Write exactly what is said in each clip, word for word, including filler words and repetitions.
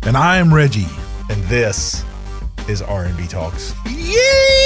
And I am Reggie. And this is R and B Talks. Yee-hoo!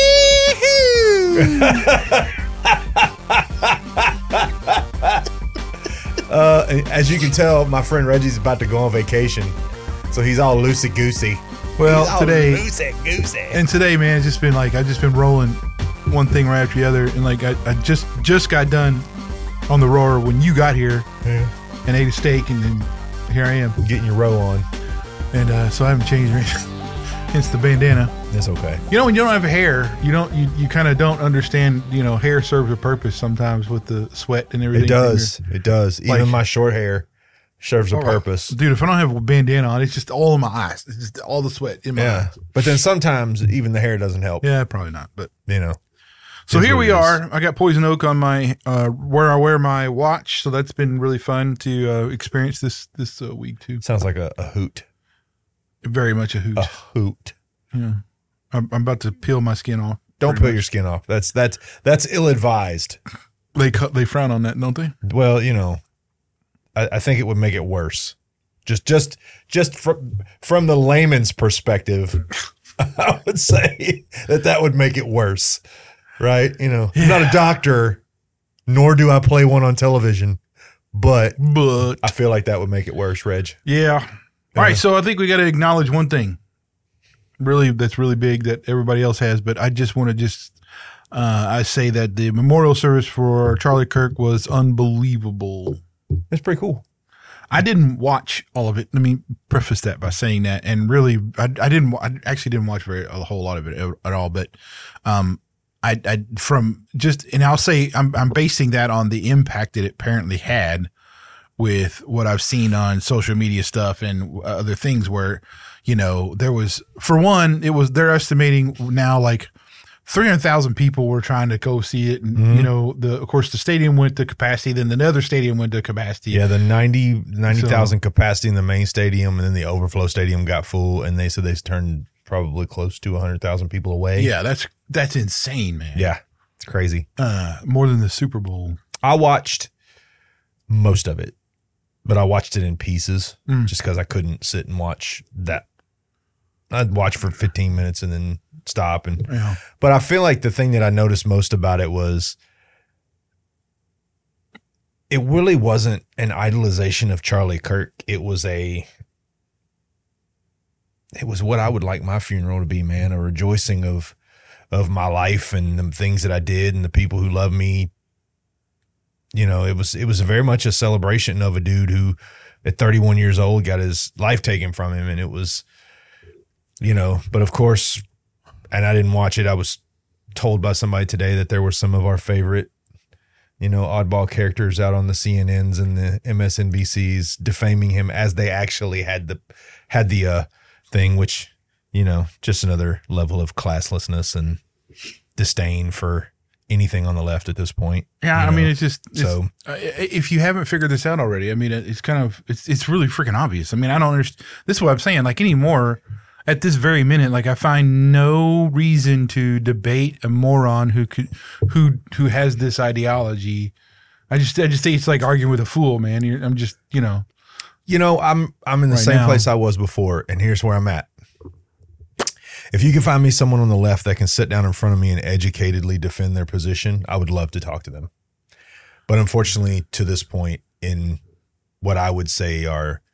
uh, as you can tell, my friend Reggie's about to go on vacation, so he's all loosey-goosey. Well, he's all today, loosey-goosey. And today, man, it's just been like, I've just been rolling one thing right after the other. And like, I, I just, just got done on the roar when you got here yeah. and ate a steak, and then here I am. Getting your row on. And uh, so I haven't changed anything. Hence the bandana. That's okay. You know, when you don't have hair, you don't, you, you kind of don't understand, you know, hair serves a purpose sometimes with the sweat and everything. It does. It does. Even Like- my short hair serves a All right. purpose. Dude, if I don't have a bandana on, it's just all in my eyes. It's just all the sweat in my Yeah. eyes. But then sometimes even the hair doesn't help. Yeah, probably not. But You know. so Is here what we it is. are. I got Poison Oak on my uh, where I wear my watch, so that's been really fun to uh, experience this this uh, week too. Sounds like a, a hoot. Very much a hoot. A hoot. Yeah, I'm, I'm about to peel my skin off. Don't pretty peel your skin off. That's that's that's ill-advised. much. They cut. They frown on that, don't they? Well, you know, I, I think it would make it worse. Just just just from from the layman's perspective, I would say that that would make it worse. Right? You know, I'm not a doctor, nor do I play one on television, but But I feel like that would make it worse, Reg. yeah. All right, so I think we got to acknowledge one thing, really, that's really big that everybody else has. But I just want to just, uh, I say that the memorial service for Charlie Kirk was unbelievable. It's pretty cool. I didn't watch all of it. Let me preface that by saying that, and really, I, I didn't. I actually didn't watch very a whole lot of it at all. But, um, I, I from just, and I'll say I'm I'm basing that on the impact that it apparently had with what I've seen on social media stuff and other things where, you know, there was, for one, it was, they're estimating now like three hundred thousand people were trying to go see it. And, Mhm. you know, the, of course the stadium went to capacity, then the other stadium went to capacity. Yeah, the ninety thousand capacity in the main stadium, and then the overflow stadium got full, and they said they turned probably close to one hundred thousand people away. Yeah. That's, that's insane, man. Yeah, it's crazy. Uh, more than the Super Bowl. I watched most of it, but I watched it in pieces Mm. just because I couldn't sit and watch that. I'd watch for fifteen minutes and then stop. And Yeah. but I feel like the thing that I noticed most about it was it really wasn't an idolization of Charlie Kirk. It was a it was what I would like my funeral to be, man, a rejoicing of of my life and the things that I did and the people who love me. You know, it was it was very much a celebration of a dude who at thirty-one years old got his life taken from him. And it was, you know, but of course, and I didn't watch it. I was told by somebody today that there were some of our favorite, you know, oddball characters out on the C N Ns and the M S N B Cs defaming him as they actually had the, had the uh, thing, which, you know, just another level of classlessness and disdain for anything on the left at this point. Yeah, you I know? mean, it's just it's, So- uh, if you haven't figured this out already, I mean, it's kind of it's it's really freaking obvious. I mean, I don't understand. This is what I'm saying. Like anymore, at this very minute, like I find no reason to debate a moron who could who who has this ideology. I just I just think it's like arguing with a fool, man. You're, I'm just you know. You know, I'm I'm in the Right same now. place I was before, and here's where I'm at. If you can find me someone on the left that can sit down in front of me and educatedly defend their position, I would love to talk to them. But unfortunately, to this point, in what I would say are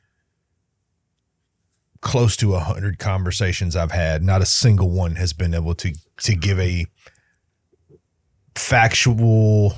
close to a hundred conversations I've had, not a single one has been able to to give a factual,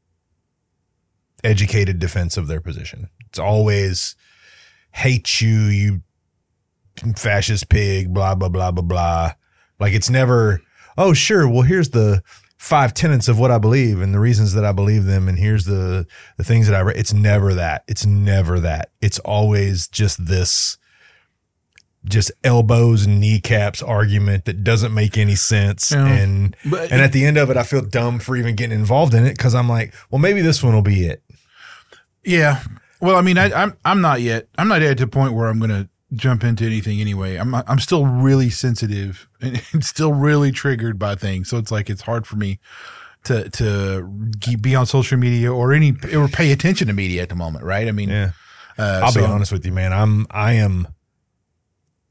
educated defense of their position. It's always hate you, you fascist pig, blah, blah, blah, blah, blah. Like it's never, oh, sure. Well, here's the five tenets of what I believe and the reasons that I believe them. And here's the, the things that I read. It's never that. It's never that. It's always just this, just elbows and kneecaps argument that doesn't make any sense. Yeah. And, But and at the end of it, I feel dumb for even getting involved in it. Cause I'm like, well, maybe this one will be it. Yeah. Well, I mean, I, I'm I'm not yet. I'm not at the point where I'm going to jump into anything anyway. I'm I'm still really sensitive and still really triggered by things. So it's like it's hard for me to to be on social media or any or pay attention to media at the moment, right? I mean, Yeah. uh, I'll so, be honest with you, man. I'm I am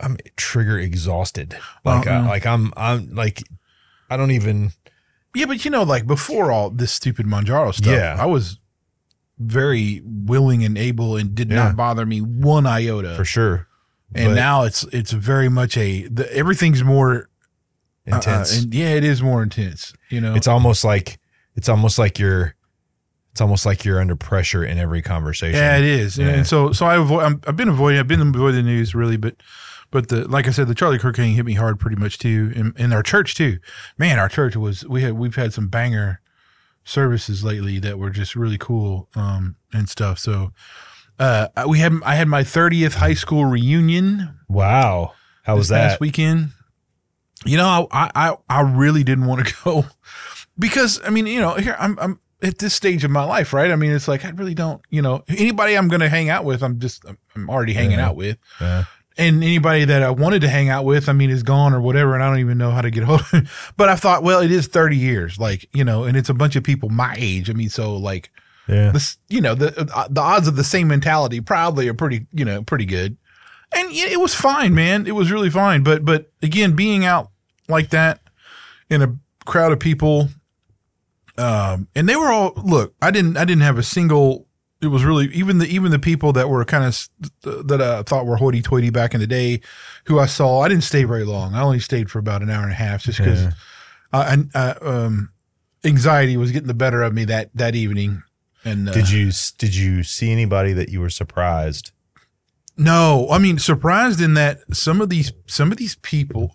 I'm trigger exhausted. Like, Uh-uh. I, like I'm, I'm like, I don't even. Yeah, but you know, like before all this stupid Manjaro stuff, Yeah. I was very willing and able, and did Yeah. not bother me one iota. For sure. And But now it's it's very much a the, everything's more uh, intense. and yeah, it is more intense. You know, It's almost like it's almost like you're it's almost like you're under pressure in every conversation. yeah, it is. And, Yeah. and so so I avoid. I'm, I've been avoiding. I've been avoiding the news really, but but the like I said, the Charlie Kirk thing hit me hard pretty much too, in, in our church too. Man, our church was we had we've had some banger services lately that were just really cool um, and stuff. So. Uh, we had I had my thirtieth high school reunion. Wow. How was this past that? weekend? You know, I, I I really didn't want to go because I mean, you know, here I'm I'm at this stage of my life, right? I mean, it's like I really don't, you know, anybody I'm going to hang out with, I'm just I'm already hanging Yeah. out with, Yeah. and anybody that I wanted to hang out with, I mean, is gone or whatever, and I don't even know how to get hold of it. But I thought, well, it is thirty years, like you know, and it's a bunch of people my age. I mean, so like. Yeah. This, you know, the uh, the odds of the same mentality probably are pretty, you know, pretty good. And yeah, it was fine, man. It was really fine. But but again, being out like that in a crowd of people, um, and they were all look. I didn't I didn't have a single. It was really even the even the people that were kind of that I thought were hoity toity back in the day, who I saw. I didn't stay very long. I only stayed for about an hour and a half, just because Yeah. I, I um anxiety was getting the better of me that that evening. And uh, Did you did you see anybody that you were surprised? No, I mean surprised in that some of these some of these people,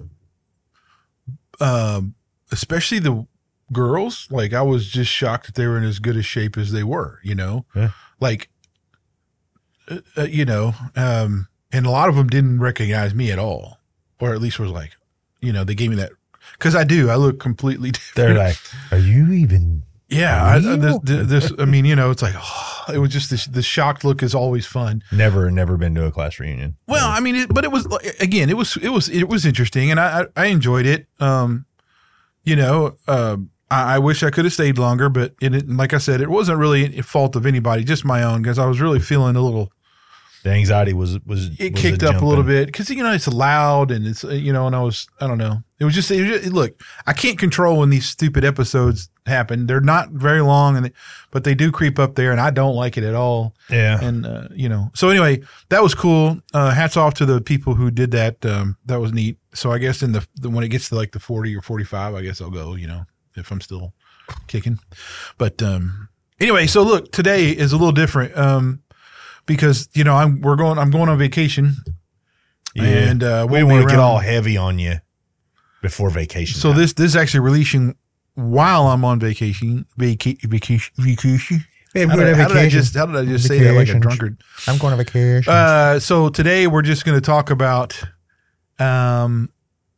um, especially the girls, like I was just shocked that they were in as good a shape as they were. You know, Yeah. like uh, uh, you know, um, and a lot of them didn't recognize me at all, or at least was like, you know, they gave me that because I do. I look completely different. They're like, "Are you even?" Yeah, I, Real? this, this. I mean, you know, it's like oh, it was just this. The shocked look is always fun. Never, never been to a class reunion. Well, I mean, it, but it was again, it was it was it was interesting, and I I, I enjoyed it. Um, you know, uh, I, I wish I could have stayed longer, but it, it, like I said, it wasn't really a fault of anybody, just my own, because I was really feeling a little. The anxiety was was It was kicked up a jumping. little bit because you know it's loud and it's you know, and I was I don't know. It was just, it was just look. I can't control when these stupid episodes happen. They're not very long, and they, but they do creep up there, and I don't like it at all. Yeah. And, uh, you know, so anyway, that was cool. Uh, hats off to the people who did that. Um, that was neat. So I guess in the, the, when it gets to like the forty or forty-five, I guess I'll go, you know, if I'm still kicking. But, um, anyway, so look, today is a little different. Um, because, you know, I'm, we're going, I'm going on vacation Yeah. and, uh, we we'll want be to get around- all heavy on you before vacation. So time. this, this is actually releasing while I'm on vacation, vaca- vacation, vacation. Babe, How we're did, on how did I vacation. just, how did I just say that like a Vacations. drunkard? I'm going to vacation. Uh, so today we're just going to talk about, um,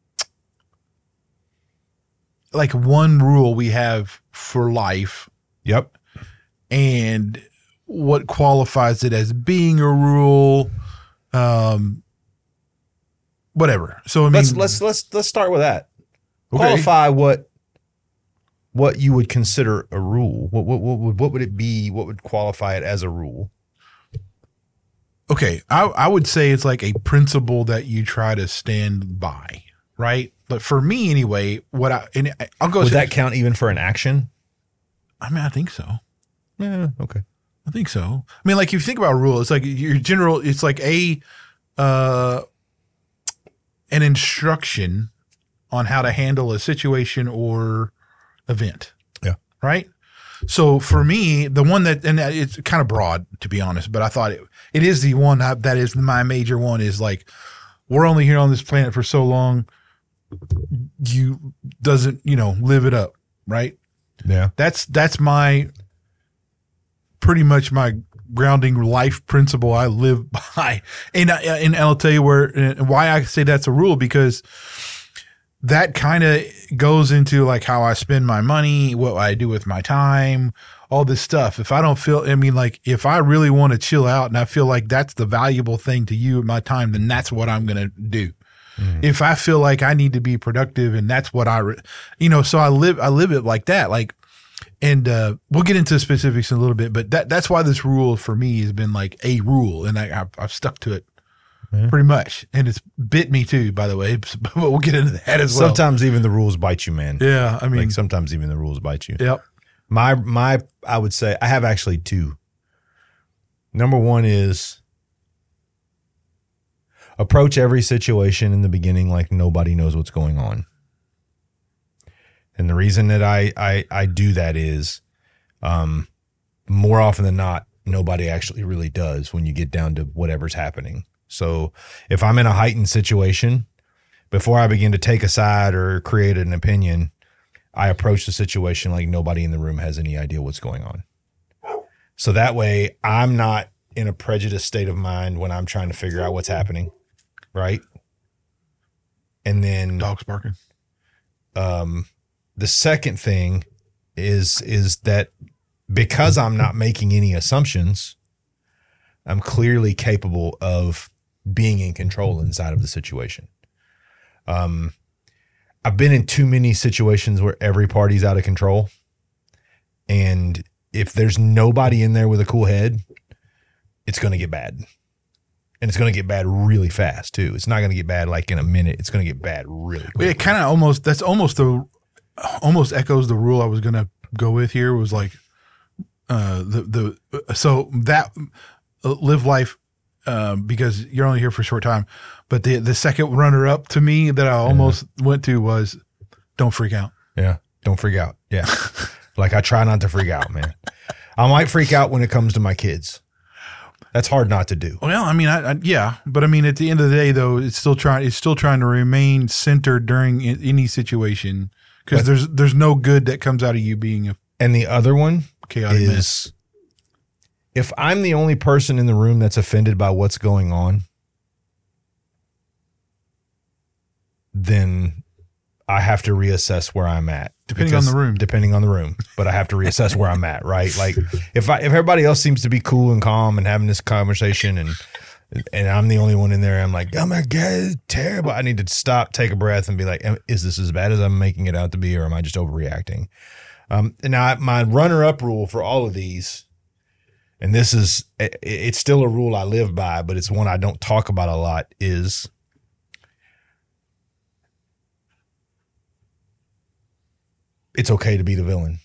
like one rule we have for life yep. and what qualifies it as being a rule, um, whatever. So I mean, Let's let's let's let's start with that. Okay. Qualify what what you would consider a rule. What what what would what would it be? What would qualify it as a rule? okay, I, I would say it's like a principle that you try to stand by, right? But for me anyway, what I, and I'll go, Would that count even for an action? I mean, I think so. Yeah. Okay. I think so. I mean, like if you think about a rule, it's like your general, it's like a, uh, an instruction on how to handle a situation or event. Yeah. Right. So for me, the one that, and it's kind of broad to be honest, but I thought it, it is the one that is my major one is like, we're only here on this planet for so long. You doesn't, you know, live it up. Right. Yeah. That's, that's my, pretty much my grounding life principle I live by. And, I, and I'll tell you where, and why I say that's a rule, because that kind of goes into like how I spend my money, what I do with my time, all this stuff. If I don't feel, I mean, like if I really want to chill out and I feel like that's the valuable thing to you in my time, then that's what I'm going to do. Mm. If I feel like I need to be productive and that's what I, re- you know, so I live, I live it like that. Like, and uh, we'll get into specifics in a little bit, but that that's why this rule for me has been like a rule, and I, I've, I've stuck to it Yeah. pretty much. And it's bit me too, by the way, but we'll get into that as well. Sometimes even the rules bite you, man. Yeah. I mean, Like sometimes even the rules bite you. yep. My, my, I would say I have actually two. Number one is approach every situation in the beginning like nobody knows what's going on. And the reason that I, I, I do that is, um, more often than not, nobody actually really does when you get down to whatever's happening. So if I'm in a heightened situation, before I begin to take a side or create an opinion, I approach the situation like nobody in the room has any idea what's going on. So that way I'm not in a prejudiced state of mind when I'm trying to figure out what's happening. Right. And then Dogs barking. um, the second thing is, is that because I'm not making any assumptions, I'm clearly capable of being in control inside of the situation. Um, I've been in too many situations where every party's out of control. And if there's nobody in there with a cool head, it's going to get bad. And it's going to get bad really fast too. It's not going to get bad like in a minute. It's going to get bad really quick. It kind of almost, that's almost the, almost echoes the rule I was going to go with here was like, uh, the, the, so that uh, live life, um, because you're only here for a short time, but the, the second runner up to me that I almost yeah. went to was don't freak out. Yeah. Don't freak out. Yeah. Like I try not to freak out, man. I might freak out when it comes to my kids. That's hard not to do. Well, I mean, I, I, yeah, but I mean, at the end of the day, though, it's still trying. It's still trying to remain centered during in, any situation because there's there's no good that comes out of you being a. And the other one chaotic is, mess. If I'm the only person in the room that's offended by what's going on, then I have to reassess where I'm at. Depending on the room. Depending on the room. But I have to reassess where I'm at, right? Like if I if everybody else seems to be cool and calm and having this conversation and and I'm the only one in there, I'm like, oh my God, it's terrible. I need to stop, take a breath and be like, is this as bad as I'm making it out to be, or am I just overreacting? Um, and now my runner-up rule for all of these, and this is, it, it's still a rule I live by, but it's one I don't talk about a lot, is it's okay to be the villain.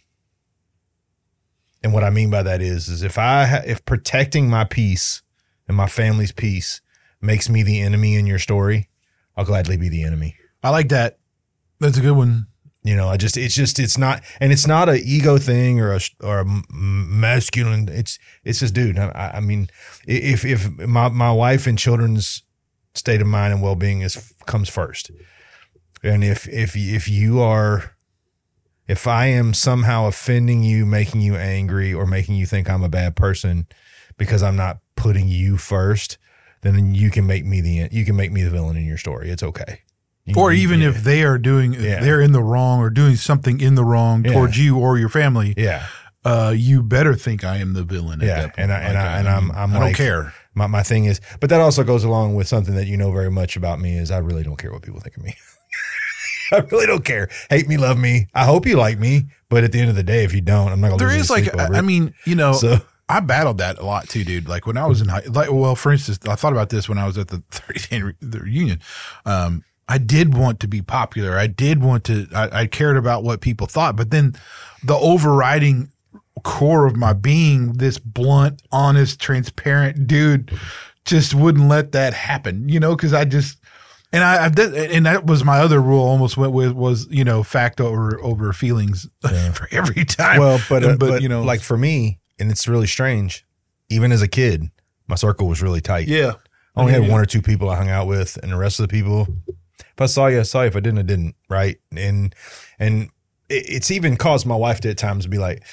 And what I mean by that is, is if I, ha- if protecting my peace and my family's peace makes me the enemy in your story, I'll gladly be the enemy. I like that. That's a good one. You know, I just, it's just, it's not, and it's not a ego thing or a, or a masculine. It's, it's just, dude, I, I mean, if, if my, my wife and children's state of mind and well-being is, comes first. And if, if, if you are, if I am somehow offending you, making you angry or making you think I'm a bad person because I'm not putting you first, then you can make me the, you can make me the villain in your story. It's okay. You, or even yeah. if they are doing, yeah. they're in the wrong or doing something in the wrong yeah. towards you or your family. Yeah. Uh, you better think I am the villain. At yeah. that point. And I, and like, I, and I'm, I'm I like, don't care. My, my thing is, but that also goes along with something that you know very much about me is I really don't care what people think of me. I really don't care. Hate me, love me. I hope you like me, but at the end of the day, if you don't, I'm not gonna. There lose is any like, sleep over I it. mean, you know, So- I battled that a lot too, dude. Like when I was in high, like, well, for instance, I thought about this when I was at the thirtieth anniversary the reunion. Um, I did want to be popular. I did want to, I, I cared about what people thought, but then the overriding core of my being, this blunt, honest, transparent dude, just wouldn't let that happen, you know, cause I just, and I, I did, and that was my other rule almost went with was, you know, fact over, over feelings Yeah. for every time. Well, but, uh, but, but you know, like for me, and it's really strange. Even as a kid, my circle was really tight. yeah. I only had Yeah. one or two people I hung out with, and the rest of the people, if I saw you, I saw you. If I didn't, I didn't. Right? And and it, it's even caused my wife to at times be like,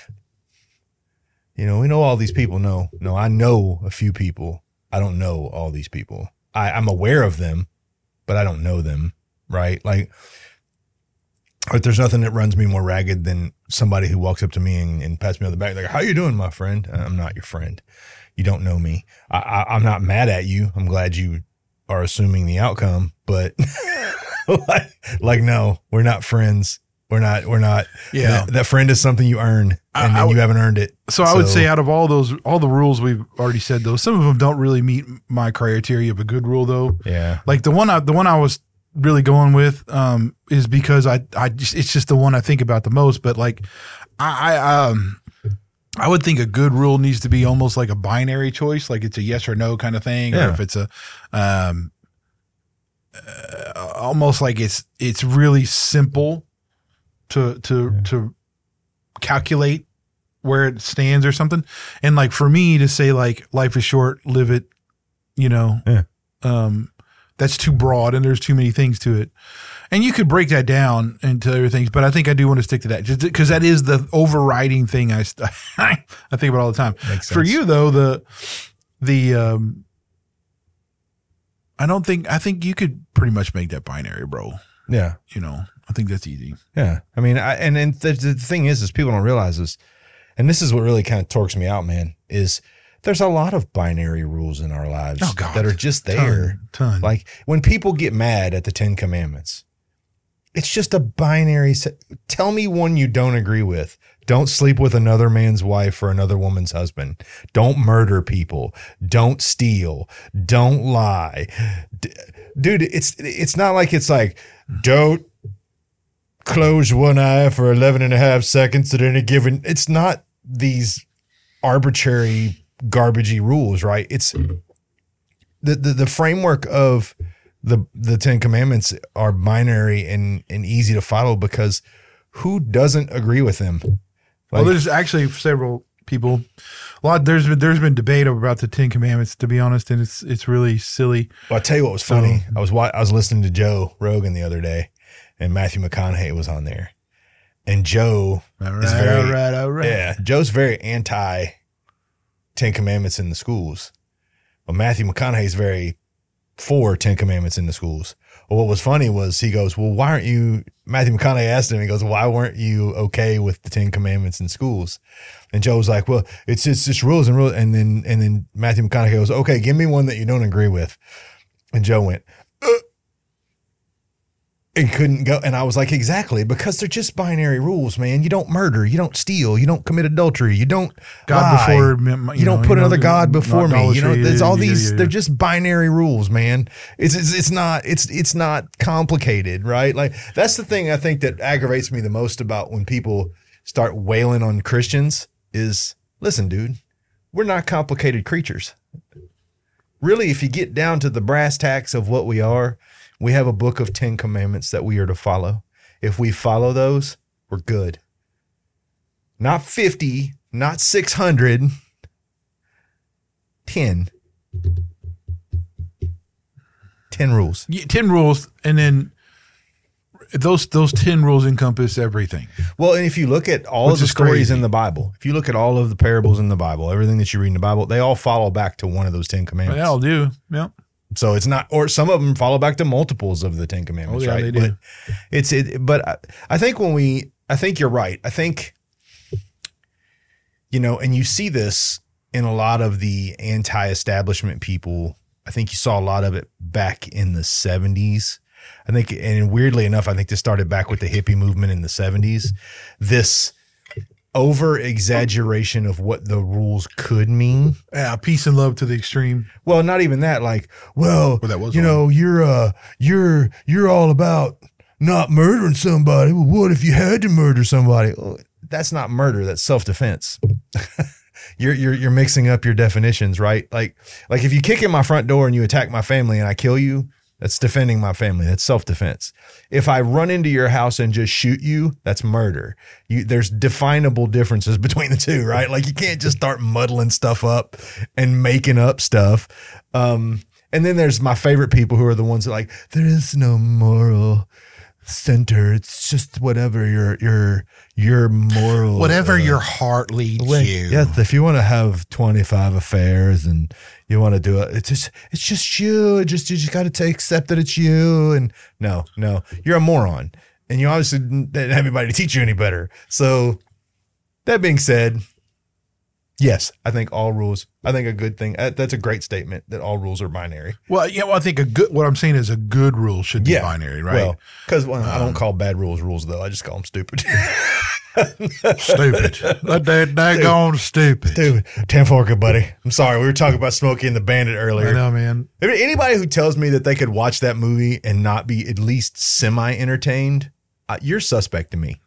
you know, we know all these people. No, no, I know a few people. I don't know all these people. I, I'm aware of them, but I don't know them. Right? Like, but there's nothing that runs me more ragged than somebody who walks up to me and, and pats me on the back, like, "How you doing, my friend?" I'm not your friend. You don't know me. I, I, I'm not mad at you. I'm glad you are assuming the outcome, but like, like, no, we're not friends. We're not, we're not. Yeah. That, that friend is something you earn and I, then I, you haven't earned it. So I would say out of all those, all the rules we've already said, though, some of them don't really meet my criteria of a good rule, though. Yeah. Like the one I, the one I was really going with, um, is because I, I just, it's just the one I think about the most, but like I, I um, I would think a good rule needs to be almost like a binary choice. Like it's a yes or no kind of thing. Yeah. Or if it's a, um, uh, almost like it's, it's really simple to to yeah. to calculate where it stands or something. And like for me to say like life is short, live it, you know, yeah. um, that's too broad and there's too many things to it. And you could break that down into other things, but I think I do want to stick to that just because that is the overriding thing I I think about all the time. Makes sense. For you though, the the um, I don't think I think you could pretty much make that binary, bro. Yeah, you know. I think that's easy. Yeah. I mean, I, and, and the, the thing is, is people don't realize this, and this is what really kind of torques me out, man, is there's a lot of binary rules in our lives oh, God. that are just there. Ton, ton. Like when people get mad at the Ten Commandments, it's just a binary. Set. Tell me one you don't agree with. Don't sleep with another man's wife or another woman's husband. Don't murder people. Don't steal. Don't lie. D- dude, it's, it's not like it's like, don't close one eye for eleven and a half seconds at any given. It's not these arbitrary garbagey rules, right? It's the, the, the framework of the, the Ten Commandments are binary and, and easy to follow because who doesn't agree with them? Like, well, there's actually several people, a lot, there's been, there's been debate about the Ten Commandments, to be honest. And it's, it's really silly. Well, I'll tell you what was funny. So, I was, I was listening to Joe Rogan the other day, and Matthew McConaughey was on there, and Joe all right, is very, all right, all right. yeah, Joe's very anti Ten Commandments in the schools, but Matthew McConaughey is very for Ten Commandments in the schools. Well, what was funny was he goes, well, why aren't you, Matthew McConaughey asked him, he goes, why weren't you okay with the Ten Commandments in schools? And Joe was like, well, it's just, it's rules and rules. And then, and then Matthew McConaughey goes, okay, give me one that you don't agree with. And Joe went, uh, and couldn't go. And I was like, exactly, because they're just binary rules, man. You don't murder, you don't steal, you don't commit adultery, you don't God lie, before, you, you don't know, put you another know, God before me. You know, there's all yeah, these, yeah, yeah. they're just binary rules, man. It's, it's, it's not, it's, it's not complicated, right? Like that's the thing I think that aggravates me the most about when people start wailing on Christians is, listen, dude, we're not complicated creatures. Really, if you get down to the brass tacks of what we are, we have a book of Ten Commandments that we are to follow. If we follow those, we're good. Not fifty, not six hundred, ten. ten rules. Yeah, ten rules, and then those those ten rules encompass everything. Well, and if you look at all Which of the is stories crazy. in the Bible, if you look at all of the parables in the Bible, everything that you read in the Bible, they all follow back to one of those Ten Commandments. They all do. Yeah. So it's not, or some of them follow back to multiples of the Ten Commandments, Oh, yeah, right? they do. But it's it. But I, I think when we, I think you're right. I think, you know, and you see this in a lot of the anti-establishment people. I think you saw a lot of it back in the seventies. I think, and weirdly enough, I think this started back with the hippie movement in the seventies. This over exaggeration of what the rules could mean. Yeah, peace and love to the extreme. Well, not even that. Like, well, Well, that was you one. know, you're uh, you're you're all about not murdering somebody. Well, what if you had to murder somebody? Well, that's not murder. That's self defense. you're you're you're mixing up your definitions, right? Like like if you kick in my front door and you attack my family and I kill you, that's defending my family. That's self defense. If I run into your house and just shoot you, that's murder. You, there's definable differences between the two, right? Like you can't just start muddling stuff up and making up stuff. Um, and then there's my favorite people who are the ones that like, there is no moral center. It's just whatever your, your, your moral, Whatever uh, your heart leads way. you. Yes, if you want to have twenty-five affairs and you want to do it, it's just it's just you. It just you just got to take accept that it's you. And no, no, you're a moron, and you obviously didn't have anybody to teach you any better. So that being said, Yes, I think all rules. I think a good thing. Uh, that's a great statement that all rules are binary. Well, yeah, well, I think a good. What I'm saying is a good rule should be Yeah. binary, right? Well, because well, I don't Um, call bad rules rules though. I just call them stupid. Stupid. That that daggone stupid. Stupid. Ten Forker, buddy. I'm sorry. We were talking about Smokey and the Bandit I earlier. know, man. If anybody who tells me that they could watch that movie and not be at least semi entertained, uh, you're suspect to me.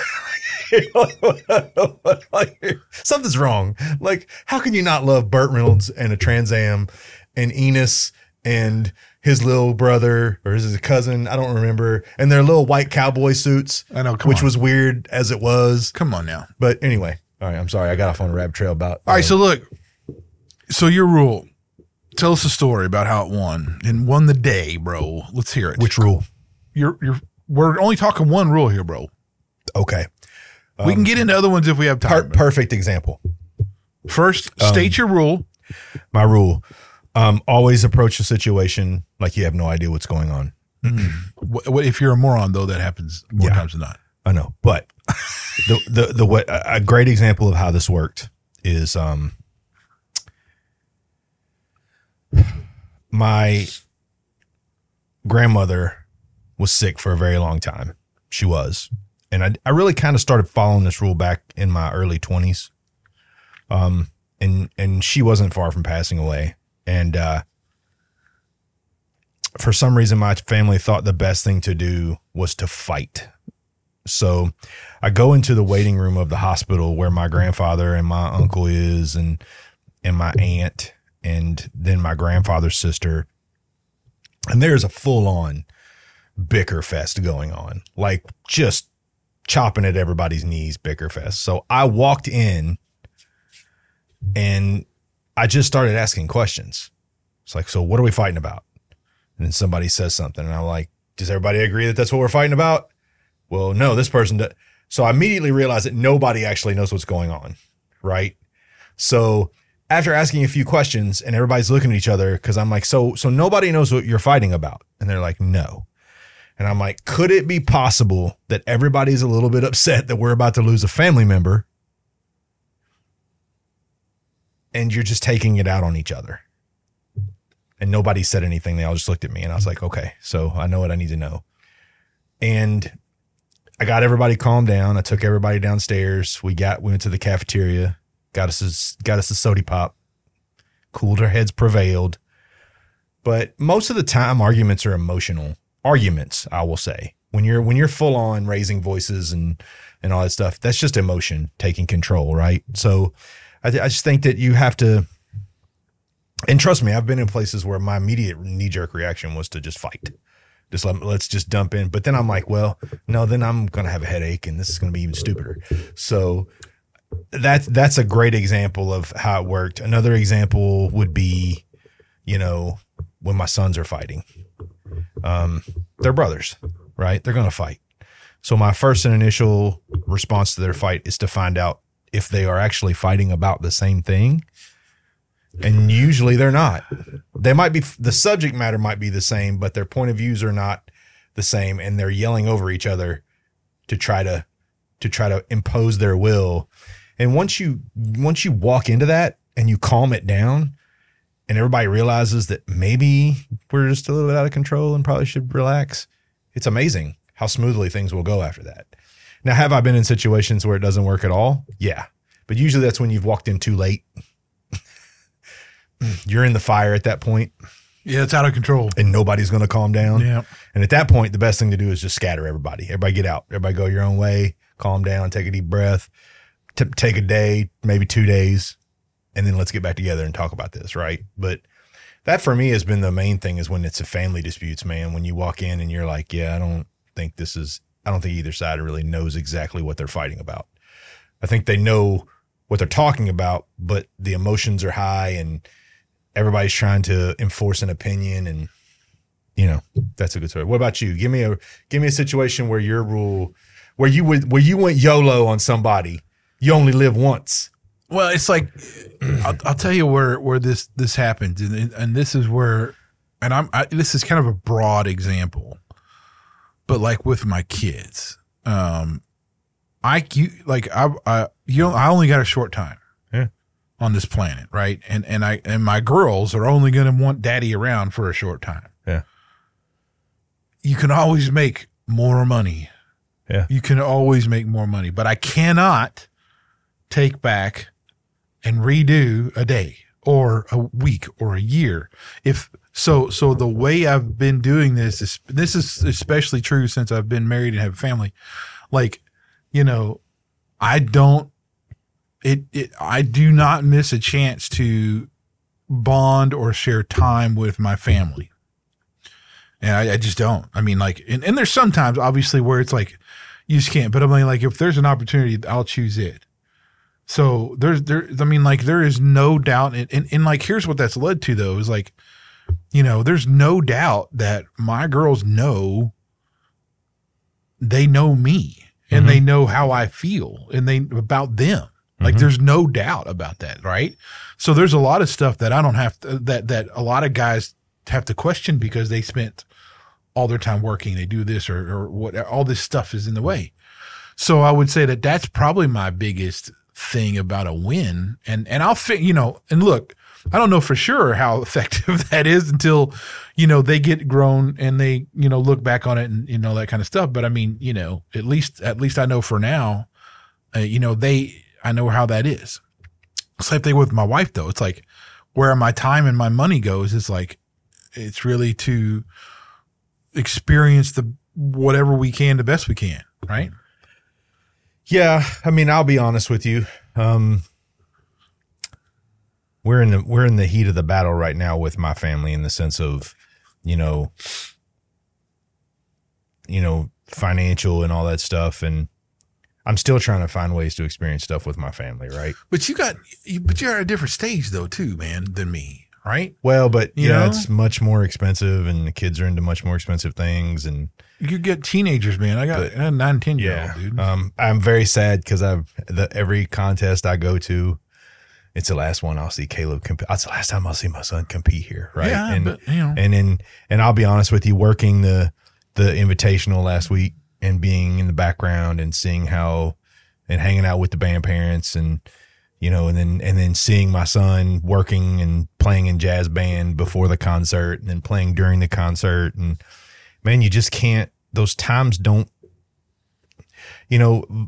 Something's wrong. Like, how can you not love Burt Reynolds and a Trans Am and Enos and his little brother or his cousin? I don't remember. And their little white cowboy suits, I know, come which on. was weird as it was. Come on now. But anyway, all right. I'm sorry. I got off on a rabbit trail about. All right, uh, so look. So your rule. Tell us a story about how it won and won the day, bro. Let's hear it. which rule? You're you're we're only talking one rule here, bro. Okay. We can get into other ones if we have Per- time. perfect example. First, Um, state your rule. My rule. Um, always approach a situation like you have no idea what's going on. What, what if you're a moron though? That happens more Yeah. times than not. I know, but the the the what a great example of how this worked is um my grandmother was sick for a very long time. She was, and I I really kind of started following this rule back in my early twenties. Um, and and she wasn't far from passing away, and uh, for some reason, my family thought the best thing to do was to fight. So I go into the waiting room of the hospital where my grandfather and my uncle is, and and my aunt, and then my grandfather's sister. And there's a full on bicker fest going on, like just chopping at everybody's knees, bicker fest. So I walked in and I just started asking questions. It's like, so what are we fighting about? And then somebody says something and I'm like, does everybody agree that that's what we're fighting about? Well, no, this person does. So I immediately realized that nobody actually knows what's going on, right? So after asking a few questions and everybody's looking at each other, because I'm like, so so nobody knows what you're fighting about. And they're like, no. And I'm like, could it be possible that everybody's a little bit upset that we're about to lose a family member and you're just taking it out on each other? And nobody said anything. They all just looked at me and I was like, okay, so I know what I need to know. And I got everybody calmed down. I took everybody downstairs. We got, we went to the cafeteria, got us, a, got us a soda pop, cooler heads prevailed. But most of the time arguments are emotional arguments. I will say when you're, when you're full on raising voices and, and all that stuff, that's just emotion taking control. Right. So I, th- I just think that you have to, and trust me, I've been in places where my immediate knee jerk reaction was to just fight. Just let, let's just dump in. But then I'm like, well, no, then I'm going to have a headache and this is going to be even stupider. So that's, that's a great example of how it worked. Another example would be, you know, when my sons are fighting, um, they're brothers, right? They're going to fight. So my first and initial response to their fight is to find out if they are actually fighting about the same thing. And usually they're not. They might be, the subject matter might be the same, but their point of views are not the same. And they're yelling over each other to try to, to try to impose their will. And once you, once you walk into that and you calm it down and everybody realizes that maybe we're just a little bit out of control and probably should relax, it's amazing how smoothly things will go after that. Now, have I been in situations where it doesn't work at all? Yeah. But usually that's when you've walked in too late. You're in the fire at that point. Yeah, it's out of control. And nobody's going to calm down. Yeah. And at that point, the best thing to do is just scatter everybody. Everybody get out. Everybody go your own way. Calm down. Take a deep breath. T- take a day, maybe two days. And then let's get back together and talk about this, right? But that for me has been the main thing is when it's a family disputes, man. When you walk in and you're like, yeah, I don't think this is, I don't think either side really knows exactly what they're fighting about. I think they know what they're talking about, but the emotions are high and everybody's trying to enforce an opinion, and you know, that's a good story. What about you? Give me a give me a situation where your rule, where you would where you went YOLO on somebody. You only live once. Well, it's like I'll, I'll tell you where where this this happens, and and this is where, and I'm I, this is kind of a broad example, but like with my kids, um, I you, like I I you know I only got a short time. Yeah. on this planet, right? And and I and my girls are only going to want daddy around for a short time. Yeah. You can always make more money. Yeah. You can always make more money, but I cannot take back and redo a day or a week or a year. If so, so the way I've been doing this is, this is especially true since I've been married and have a family. Like, you know, I don't, it, it, I do not miss a chance to bond or share time with my family. And I, I just don't. I mean, like, and, and there's sometimes obviously where it's like, you just can't, but I'm like, if there's an opportunity, I'll choose it. So there's, there, I mean, like, there is no doubt. And, and, and like, here's what that's led to though, is like, you know, there's no doubt that my girls know, they know me and mm-hmm. they know how I feel and they about them. Like, mm-hmm. there's no doubt about that. Right. So there's a lot of stuff that I don't have to, that, that a lot of guys have to question because they spent all their time working. They do this or, or what, all this stuff is in the way. So I would say that that's probably my biggest thing about a win. And, and I'll fit, you know, and look, I don't know for sure how effective that is until, you know, they get grown and they, you know, look back on it and, you know, that kind of stuff. But I mean, you know, at least, at least I know for now, uh, you know, they, I know how that is. Same thing with my wife though. It's like where my time and my money goes is like, it's really to experience the, whatever we can, the best we can. Right. Yeah. I mean, I'll be honest with you. Um, We're in the we're in the heat of the battle right now with my family in the sense of, you know, you know, financial and all that stuff, and I'm still trying to find ways to experience stuff with my family, right? But you got, but you're at a different stage though, too, man, than me, right? Well, but you yeah, know? It's much more expensive, and the kids are into much more expensive things, and you get teenagers, man. I got but, a nine, ten year yeah, old dude. Um, I'm very sad because I've the every contest I go to. It's the last one I'll see Caleb compete. That's the last time I'll see my son compete here, right? Yeah, and but, you know. and then and I'll be honest with you, working the the invitational last week and being in the background and seeing how and hanging out with the band parents and you know and then and then seeing my son working and playing in jazz band before the concert and then playing during the concert, and man, you just can't. Those times don't. You know.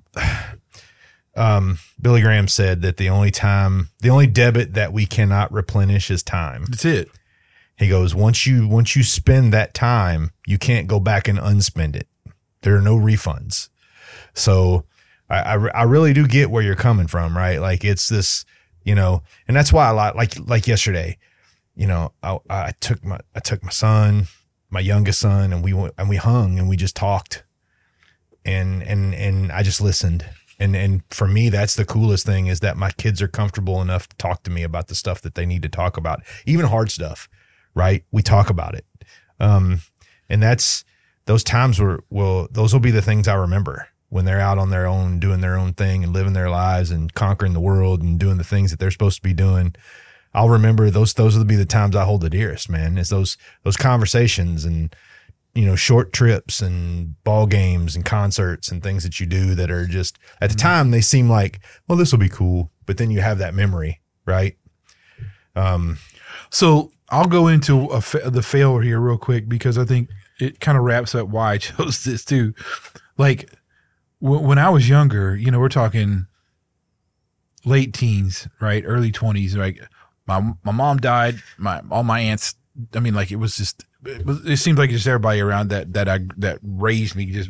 Um, Billy Graham said that the only time, the only debit that we cannot replenish is time. That's it. He goes, once you, once you spend that time, you can't go back and unspend it. There are no refunds. So I, I, I really do get where you're coming from, right? Like it's this, you know, and that's why I like, like, like yesterday, you know, I, I took my, I took my son, my youngest son, and we went and we hung and we just talked and, and, and I just listened. And and for me, that's the coolest thing is that my kids are comfortable enough to talk to me about the stuff that they need to talk about, even hard stuff, right? We talk about it. Um, and that's those times were, will, those will be the things I remember when they're out on their own, doing their own thing and living their lives and conquering the world and doing the things that they're supposed to be doing. I'll remember those, those will be the times I hold the dearest, man, is those, those conversations and, you know, short trips and ball games and concerts and things that you do that are just at the time they seem like, well, this will be cool. But then you have that memory, right? Um, so I'll go into a fa- the failure here real quick because I think it kind of wraps up why I chose this too. Like w- when I was younger, you know, we're talking late teens, right? Early twenties. Like my, my mom died. My, all my aunts, I mean, like it was just, It, was, it seemed like just everybody around that that I that raised me just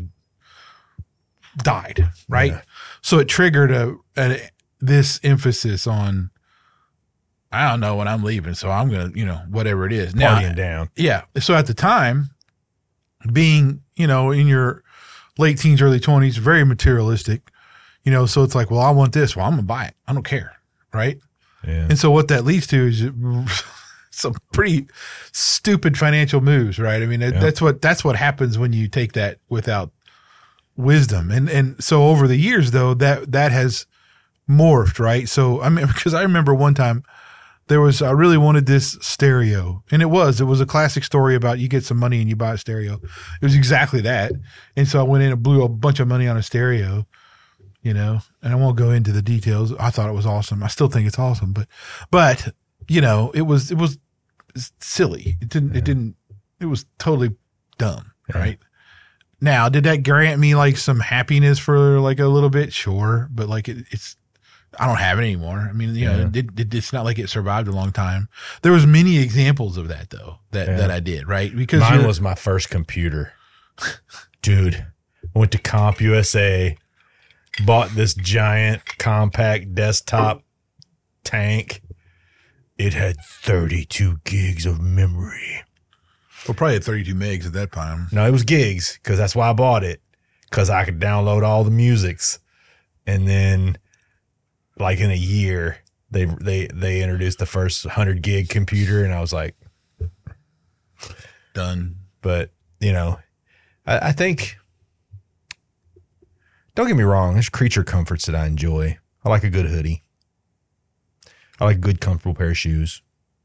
died, right? Yeah. So it triggered a, a this emphasis on I don't know when I'm leaving, so I'm gonna you know whatever it is now partying down. Yeah. So at the time, being you know in your late teens, early twenties, very materialistic, you know. So it's like, well, I want this. Well, I'm gonna buy it. I don't care, right? Yeah. And so what that leads to is some pretty stupid financial moves, right? I mean, yeah. that's what that's what happens when you take that without wisdom. And and so over the years, though, that that has morphed, right? So I mean, because I remember one time there was I really wanted this stereo, and it was it was a classic story about you get some money and you buy a stereo. It was exactly that. And so I went in and blew a bunch of money on a stereo. you know, and I won't go into the details. I thought it was awesome. I still think it's awesome, but, but, you know, it was, it was silly. It didn't, yeah. it didn't, it was totally dumb. Yeah. Right. Now, did that grant me like some happiness for like a little bit? Sure. But like, it, it's, I don't have it anymore. I mean, you yeah. know, it, it, it's not like it survived a long time. There was many examples of that though, that, yeah. that I did, right? Because mine was my first computer. Dude, went to CompUSA, bought this giant compact desktop tank. It had thirty-two gigs of memory. Well, probably had thirty-two megs at that time. No, it was gigs because that's why I bought it, because I could download all the musics. And then like in a year, they they they introduced the first one hundred gig computer, and I was like, done. But, you know, I, I think, don't get me wrong, there's creature comforts that I enjoy. I like a good hoodie. I like a good, comfortable pair of shoes.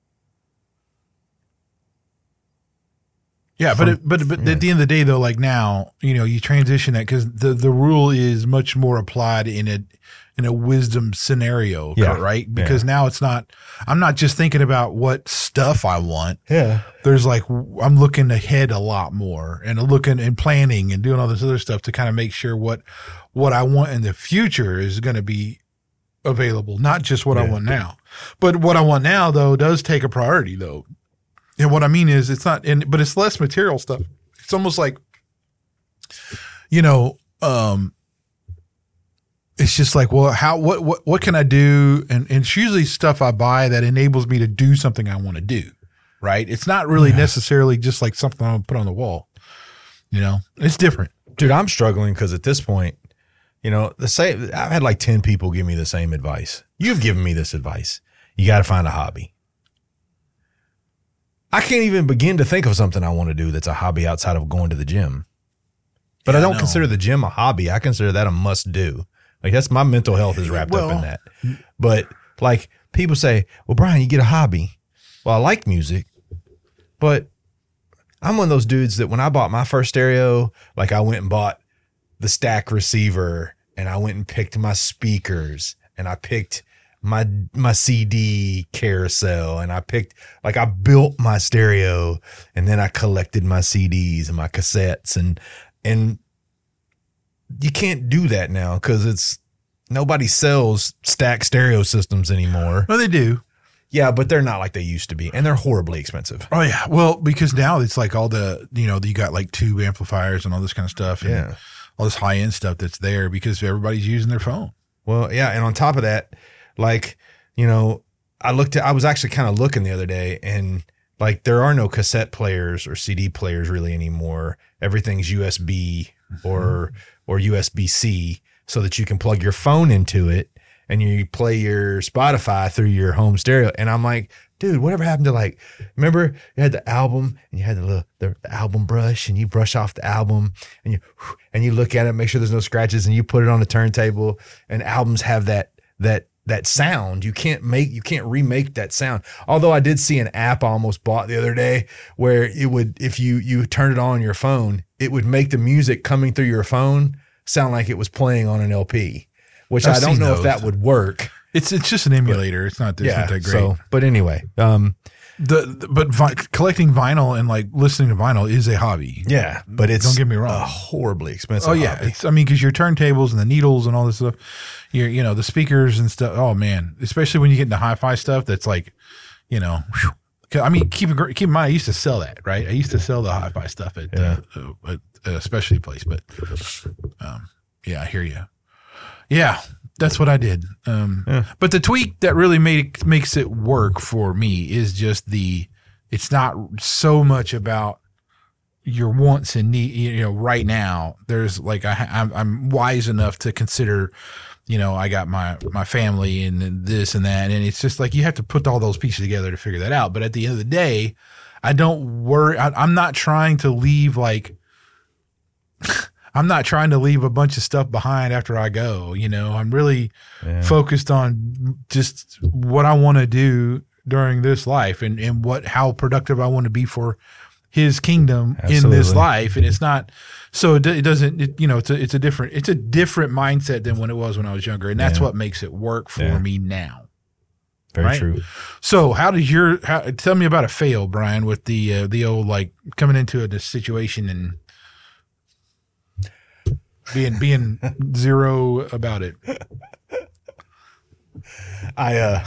Yeah, but it, but but yeah. at the end of the day, though, like now, you know, you transition that because the the rule is much more applied in a in a wisdom scenario, yeah. right? Because yeah. now it's not. I'm not just thinking about what stuff I want. Yeah, there's like I'm looking ahead a lot more and looking and planning and doing all this other stuff to kind of make sure what what I want in the future is going to be available, not just what yeah. I want now. But what I want now, though, does take a priority, though. And what I mean is it's not, and but it's less material stuff. It's almost like, you know, um, it's just like, well, how, what, what, what can I do? And, and it's usually stuff I buy that enables me to do something I want to do. Right. It's not really yeah. necessarily just like something I'm gonna put on the wall. You know, it's different. Dude, I'm struggling because at this point, you know, the same, I've had like ten people give me the same advice. You've given me this advice. You got to find a hobby. I can't even begin to think of something I want to do that's a hobby outside of going to the gym. But yeah, I don't I consider the gym a hobby. I consider that a must do. Like that's my mental health is wrapped well, up in that. But like people say, well, Brian, you get a hobby. Well, I like music, but I'm one of those dudes that when I bought my first stereo, like I went and bought the stack receiver and I went and picked my speakers and I picked my my C D carousel and I picked, like I built my stereo and then I collected my C Ds and my cassettes and and you can't do that now because it's nobody sells stack stereo systems anymore. Well, they do. Yeah, but they're not like they used to be, and they're horribly expensive. Oh yeah, well because now it's like all the, you know, you got like tube amplifiers and all this kind of stuff. And yeah, all this high end stuff that's there because everybody's using their phone. Well, yeah, and on top of that, like, you know, I looked at, I was actually kind of looking the other day and like there are no cassette players or C D players really anymore. Everything's U S B or, or U S B C so that you can plug your phone into it and you play your Spotify through your home stereo. And I'm like, dude, whatever happened to like, remember you had the album and you had the little, the, the album brush and you brush off the album and you, and you look at it, make sure there's no scratches and you put it on the turntable and albums have that, that, that sound. You can't make, you can't remake that sound. Although I did see an app I almost bought the other day where it would, if you, you turned it on your phone, it would make the music coming through your phone sound like it was playing on an L P, which I've I don't know those. If that would work. It's, it's just an emulator. But, it's not, it's yeah, not that great. So, but anyway, um, the, the but vi- collecting vinyl and like listening to vinyl is a hobby. Yeah, but it's don't get me wrong, a horribly expensive. Oh yeah, hobby. It's, I mean, because your turntables and the needles and all this stuff, your you know the speakers and stuff. Oh man, especially when you get into hi-fi stuff. That's like, you know, whew. I mean, keep keep in mind, I used to sell that, right? I used to sell the hi-fi stuff at, yeah. uh, at a specialty place, but um, yeah, I hear you. Yeah. That's what I did. Um, yeah. But the tweak that really made it, makes it work for me is just the, it's not so much about your wants and need, you know, right now. There's like, I, I'm, I'm wise enough to consider, you know, I got my, my family and this and that. And it's just like, you have to put all those pieces together to figure that out. But at the end of the day, I don't worry. I, I'm not trying to leave like, I'm not trying to leave a bunch of stuff behind after I go. You know, I'm really yeah. focused on just what I want to do during this life and, and what, how productive I want to be for his kingdom Absolutely. in this life, and it's not. So it, it doesn't. It, you know, it's a it's a different it's a different mindset than when it was when I was younger, and that's Yeah. what makes it work for Yeah. me now. Very Right? true. So how did your how, tell me about a fail, Brian, with the uh, the old like coming into a this situation and being being zero about it. I uh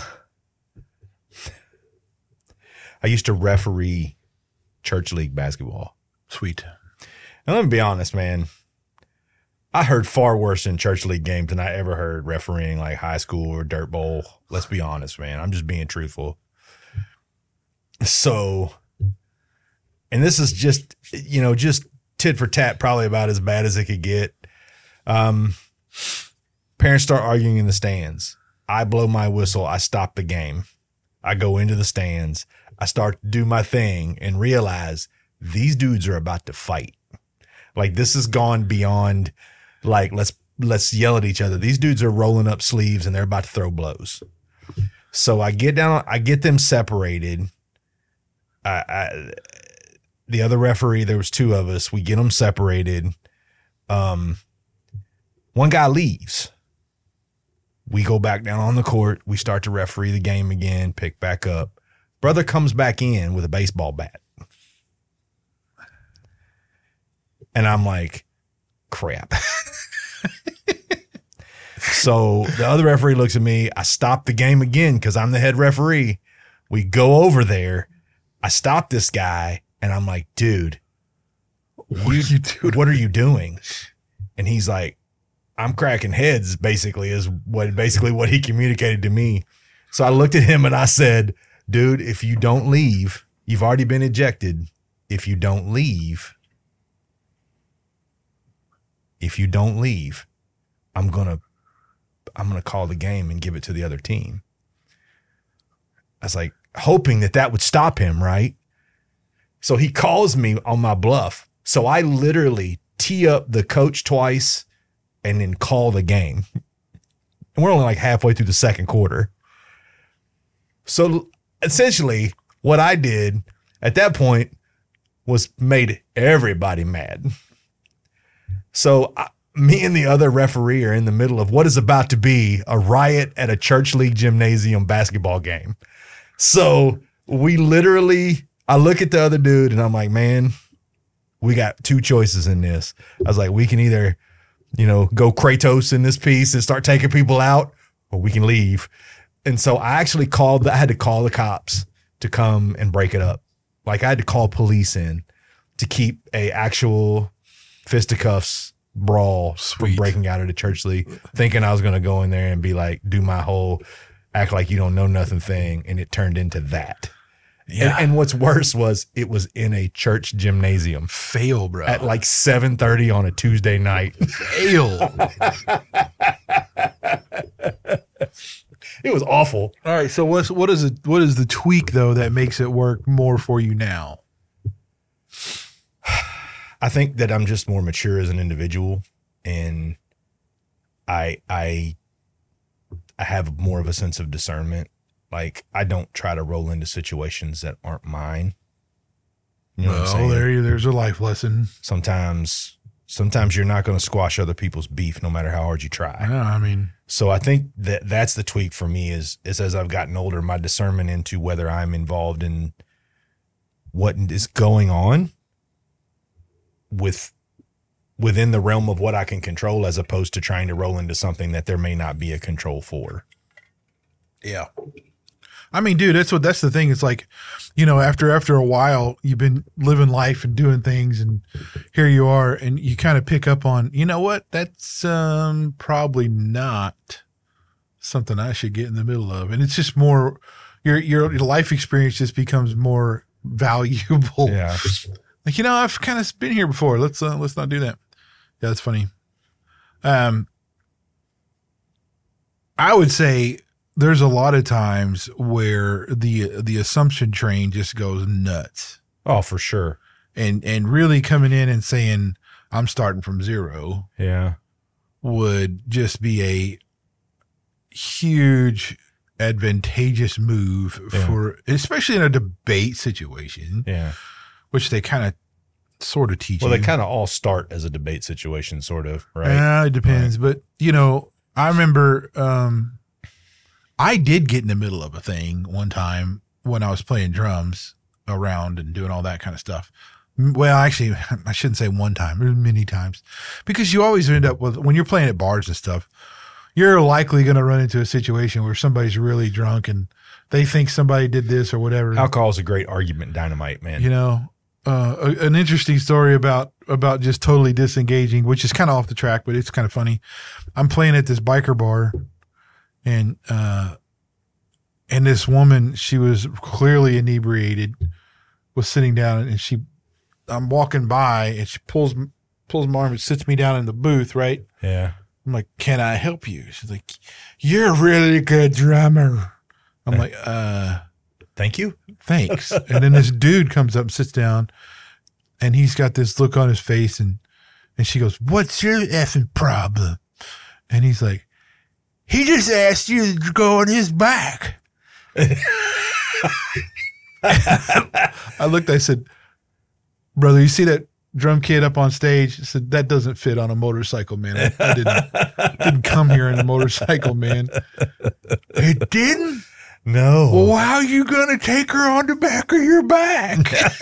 I used to referee church league basketball. Sweet. And let me be honest, man. I heard far worse in church league games than I ever heard refereeing like high school or dirt bowl. Let's be honest, man. I'm just being truthful. So, and this is just, you know, just tit for tat, probably about as bad as it could get. Um, parents start arguing in the stands. I blow my whistle. I stop the game. I go into the stands. I start to do my thing and realize these dudes are about to fight. Like this has gone beyond like, let's, let's yell at each other. These dudes are rolling up sleeves and they're about to throw blows. So I get down, I get them separated. I, I, the other referee, there was two of us. We get them separated. Um, one guy leaves. We go back down on the court. We start to referee the game again, pick back up. Brother comes back in with a baseball bat. And I'm like, crap. So the other referee looks at me. I stop the game again because I'm the head referee. We go over there. I stop this guy and I'm like, dude, What are you doing? what are you doing? And he's like, I'm cracking heads, basically, is what basically what he communicated to me. So I looked at him and I said, dude, if you don't leave, you've already been ejected. If you don't leave, if you don't leave, I'm gonna I'm gonna call the game and give it to the other team. I was like, hoping that that would stop him, right? So he calls me on my bluff. So I literally tee up the coach twice and then call the game. And we're only like halfway through the second quarter. So essentially what I did at that point was made everybody mad. So I, me and the other referee are in the middle of what is about to be a riot at a church league gymnasium basketball game. So we literally, I look at the other dude and I'm like, man, we got two choices in this. I was like, we can either, you know, go Kratos in this piece and start taking people out, or we can leave. And so I actually called, I had to call the cops to come and break it up. Like I had to call police in to keep a actual fisticuffs brawl Sweet. from breaking out of the church league, thinking I was going to go in there and be like, do my whole act like you don't know nothing thing. And it turned into that. Yeah. And, and what's worse was it was in a church gymnasium Fail, bro. at like seven thirty on a Tuesday night. Fail. It was awful. All right. So what's what is it? What is the tweak though that makes it work more for you now? I think that I'm just more mature as an individual, and I I I have more of a sense of discernment. Like I don't try to roll into situations that aren't mine. You know what I'm Well, saying? there you, there's a life lesson. Sometimes sometimes you're not going to squash other people's beef no matter how hard you try. Yeah, I mean, So I think that that's the tweak for me is, is as I've gotten older, my discernment into whether I'm involved in what is going on with within the realm of what I can control, as opposed to trying to roll into something that there may not be a control for. yeah. I mean, dude, that's what that's the thing. It's like, you know, after after a while, you've been living life and doing things, and here you are, and you kind of pick up on, you know what, that's um, probably not something I should get in the middle of, and it's just more your your life experience just becomes more valuable. Yeah. Like, you know, I've kind of been here before. Let's uh, let's not do that. Yeah, that's funny. Um, I would say there's a lot of times where the the assumption train just goes nuts, Oh, for sure. and and really coming in and saying I'm starting from zero Yeah. would just be a huge advantageous move Yeah. for, especially in a debate situation. Yeah. which they kind of sort of teach well, you. they kind of all start as a debate situation, sort of, right? Yeah, it depends. Right. But, you know, I remember um, I did get in the middle of a thing one time when I was playing drums around and doing all that kind of stuff. Well, actually, I shouldn't say one time. There's many times. Because you always end up with, when you're playing at bars and stuff, you're likely going to run into a situation where somebody's really drunk and they think somebody did this or whatever. Alcohol is a great argument dynamite, man. You know, uh, a, an interesting story about, about just totally disengaging, which is kind of off the track, but it's kind of funny. I'm playing at this biker bar and, uh, and this woman, she was clearly inebriated, was sitting down and she, I'm walking by and she pulls, pulls my arm and sits me down in the booth. Right. Yeah. I'm like, can I help you? She's like, you're a really good drummer. I'm like, uh, thank you. Thanks. And then this dude comes up and sits down and he's got this look on his face and, and she goes, what's your effing problem? And he's like, he just asked you to go on his back. I looked, I said, brother, you see that drum kit up on stage? I said, that doesn't fit on a motorcycle, man. I, I didn't, didn't come here in a motorcycle, man. It didn't? No. Well, how are you going to take her on the back of your back?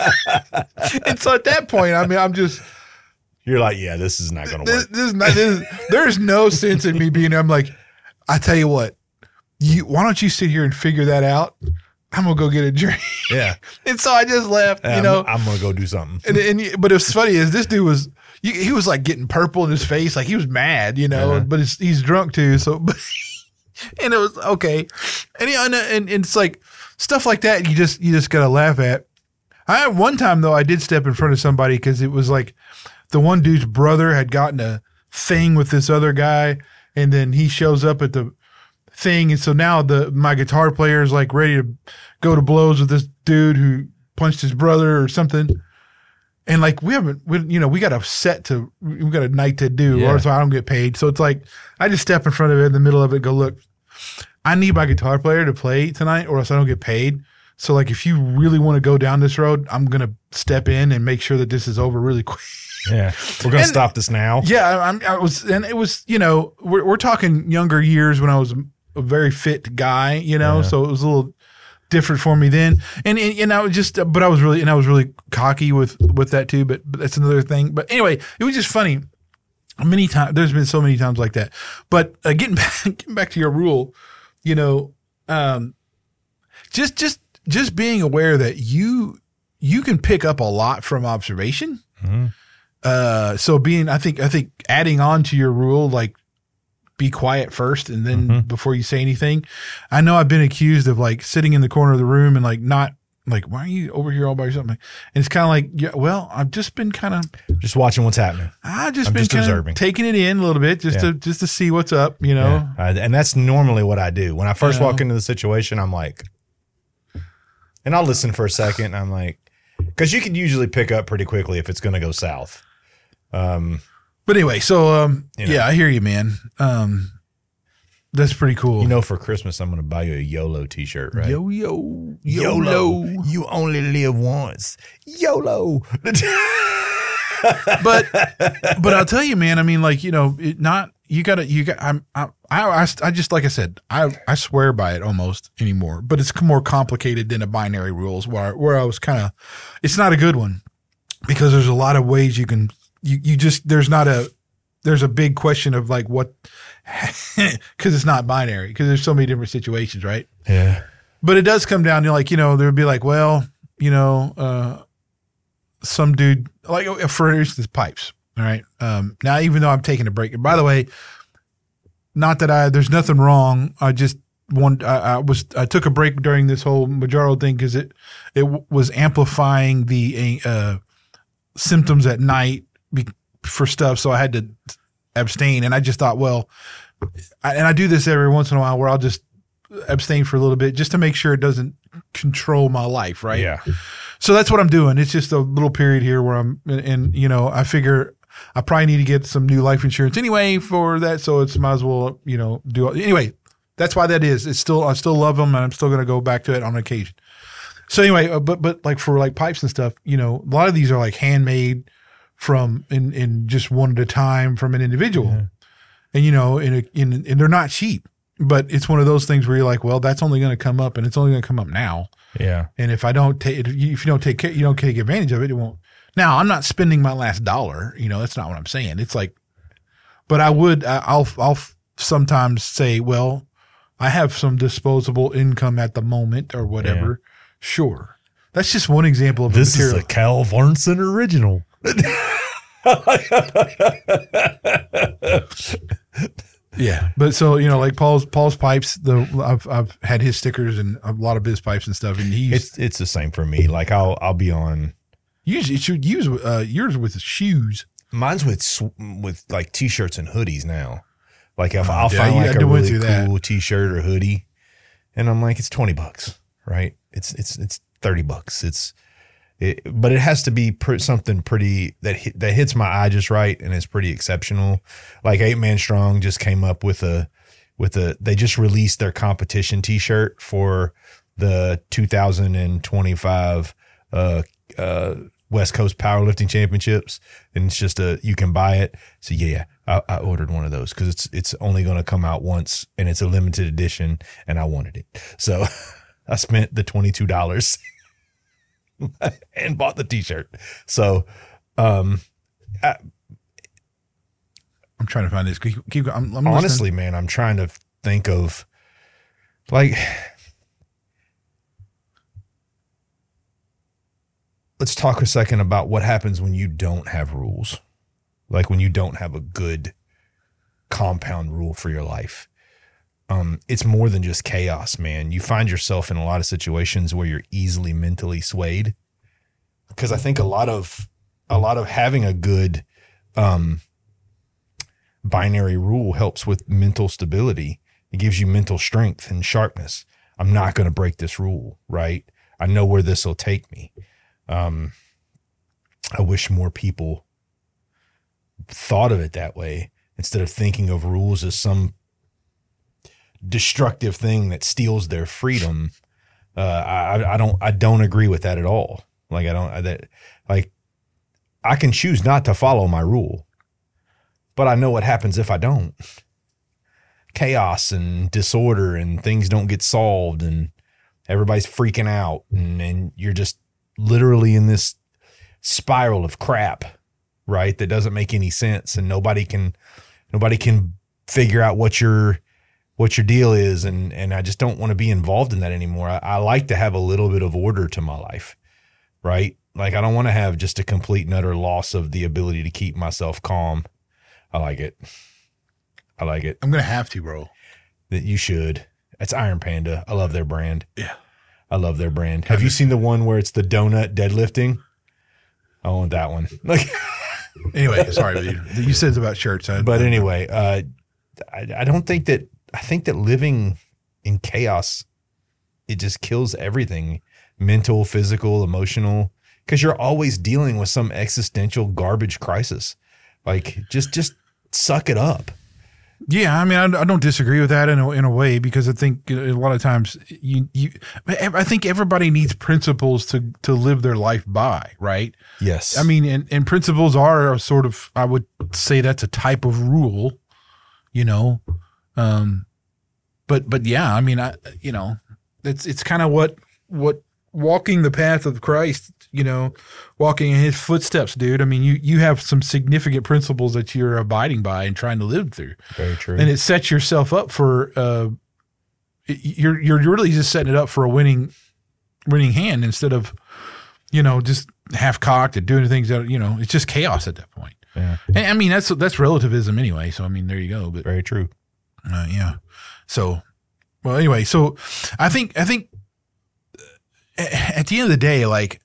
And so at that point, I mean, I'm just. You're like, yeah, this is not going to work. This, this is not, this is, there's no sense in me being there. I'm like, I tell you what, you why don't you sit here and figure that out? I'm going to go get a drink. Yeah. And so I just left, yeah, you know. I'm, I'm going to go do something. And, and But what's funny is this dude was, he was like getting purple in his face. Like he was mad, you know, uh-huh. but it's, he's drunk too. So, but, and it was okay. And, and, and it's like stuff like that. You just, you just got to laugh at. I had one time though, I did step in front of somebody because it was like the one dude's brother had gotten a thing with this other guy. And then he shows up at the thing. And so now the, my guitar player is like ready to go to blows with this dude who punched his brother or something. And like, we haven't, we, you know, we got a set to, we got a night to do, yeah. or so I don't get paid. So it's like, I just step in front of it in the middle of it, go, look, I need my guitar player to play tonight or else I don't get paid. So like, if you really want to go down this road, I'm going to step in and make sure that this is over really quick. Yeah. We're going to stop this now. Yeah. I'm, I was, and it was, you know, we're, we're talking younger years when I was a very fit guy, you know, yeah. so it was a little different for me then. And, and, and I was just, but I was really, and I was really cocky with, with that too, but, but that's another thing. But anyway, it was just funny. Many times, there's been so many times like that. But uh, getting back, getting back to your rule, you know, um, just, just, just being aware that you, you can pick up a lot from observation. Mm-hmm. Uh, so being, I think, I think adding on to your rule, like, be quiet first and then mm-hmm. before you say anything. I know I've been accused of like sitting in the corner of the room and like not like, why are you over here all by yourself? And it's kind of like, yeah, well, I've just been kind of just watching what's happening. I've just I'm been just kind observing, of taking it in a little bit just yeah. to, just to see what's up, you know? Yeah. Uh, and that's normally what I do. When I first you walk know. into the situation, I'm like, and I'll listen for a second. And I'm like, cause you can usually pick up pretty quickly if it's going to go south. Um, But anyway, so um, you know. yeah, I hear you, man. Um, that's pretty cool. You know, for Christmas, I'm going to buy you a YOLO T-shirt, right? Yo yo YOLO. You only live once. YOLO. but but I'll tell you, man. I mean, like you know, it not you got to you got. I'm I, I I just like I said, I I swear by it almost anymore. But it's more complicated than a binary rules where where I was kind of. It's not a good one because there's a lot of ways you can. You, you just, there's not a, there's a big question of like what, cause it's not binary, cause there's so many different situations, right? Yeah. But it does come down to like, you know, there would be like, well, you know, uh, some dude, like for instance, pipes. All right. Um, now, even though I'm taking a break, and by the way, not that I, there's nothing wrong. I just want, I, I was, I took a break during this whole Majaro thing cause it, it w- was amplifying the, uh, symptoms at night. Be, for stuff, so I had to abstain, and I just thought, well, I, and I do this every once in a while where I'll just abstain for a little bit just to make sure it doesn't control my life, right? Yeah. So that's what I'm doing. It's just a little period here where I'm, and, and you know, I figure I probably need to get some new life insurance anyway for that, so it's might as well, you know, do anyway. That's why that is. It's still I still love them, and I'm still going to go back to it on occasion. So anyway, uh, but, but like for like pipes and stuff, you know, a lot of these are like handmade from in, in just one at a time from an individual. Yeah. And, you know, in a, in, and they're not cheap, but it's one of those things where you're like, well, that's only going to come up and it's only going to come up now. Yeah. And if I don't take, if you don't take care, you don't take advantage of it, it won't. Now I'm not spending my last dollar, you know, that's not what I'm saying. It's like, but I would, I'll, I'll sometimes say, well, I have some disposable income at the moment or whatever. Yeah. Sure. That's just one example of this a material. Is a Cal Varnson original. Yeah. But so, you know, like Paul's, Paul's pipes, the, I've, I've had his stickers and a lot of his pipes and stuff. And he's, it's, it's the same for me. Like I'll, I'll be on. Usually, you should use uh, yours with shoes. Mine's with with like t-shirts and hoodies now. Like if oh, I'll yeah, find yeah, like a really cool that. t-shirt or hoodie, and I'm like, it's twenty bucks, right? It's it's it's thirty bucks. It's it, but it has to be pr- something pretty that hit, that hits my eye just right, and it's pretty exceptional. Like Eight Man Strong just came up with a with a. They just released their competition t-shirt for the two thousand twenty-five. Uh, uh, West Coast Powerlifting Championships, and it's just a you can buy it. So yeah, I, I ordered one of those because it's it's only going to come out once, and it's a limited edition, and I wanted it. So I spent the twenty-two dollars and bought the t-shirt. So um, I, I'm trying to find this. Keep, keep I'm, I'm honestly, listening. man, I'm trying to think of like. Let's talk a second about what happens when you don't have rules, like when you don't have a good compound rule for your life. Um, it's more than just chaos, man. You find yourself in a lot of situations where you're easily mentally swayed, because I think a lot of a lot of having a good um, binary rule helps with mental stability. It gives you mental strength and sharpness. I'm not going to break this rule, right? I know where this will take me. Um, I wish more people thought of it that way instead of thinking of rules as some destructive thing that steals their freedom. Uh, I, I don't, I don't agree with that at all. Like I don't, I, that, like I can choose not to follow my rule, but I know what happens if I don't. Chaos and disorder and things don't get solved and everybody's freaking out and, and you're just literally in this spiral of crap, right? That doesn't make any sense, and nobody can, nobody can figure out what your, what your deal is. And, and I just don't want to be involved in that anymore. I, I like to have a little bit of order to my life, right? Like I don't want to have just a complete and utter loss of the ability to keep myself calm. I like it. I like it. I'm going to have to, bro. That you should. That's Iron Panda. I love their brand. Yeah. I love their brand. Have you seen the one where it's the donut deadlifting? I want that one. Like, anyway, sorry, you, you said it's about shirts. I, but anyway, uh, I, I don't think that, I think that living in chaos, it just kills everything, mental, physical, emotional, because you're always dealing with some existential garbage crisis. Like just, just suck it up. Yeah, I mean, I, I don't disagree with that in a, in a way, because I think a lot of times you, you, I think everybody needs principles to, to live their life by, right? Yes. I mean, and, and principles are a sort of, I would say that's a type of rule, you know? Um, but, but yeah, I mean, I, you know, it's, it's kind of what, what walking the path of Christ, you know, walking in his footsteps, dude. I mean, you, you have some significant principles that you're abiding by and trying to live through. Very true. And it sets yourself up for, uh, you're, you're really just setting it up for a winning, winning hand instead of, you know, just half cocked and doing things that, you know, it's just chaos at that point. Yeah. And I mean, that's, that's relativism anyway. So, I mean, there you go. But very true. Uh, yeah. So, well, anyway, so I think, I think at the end of the day, like,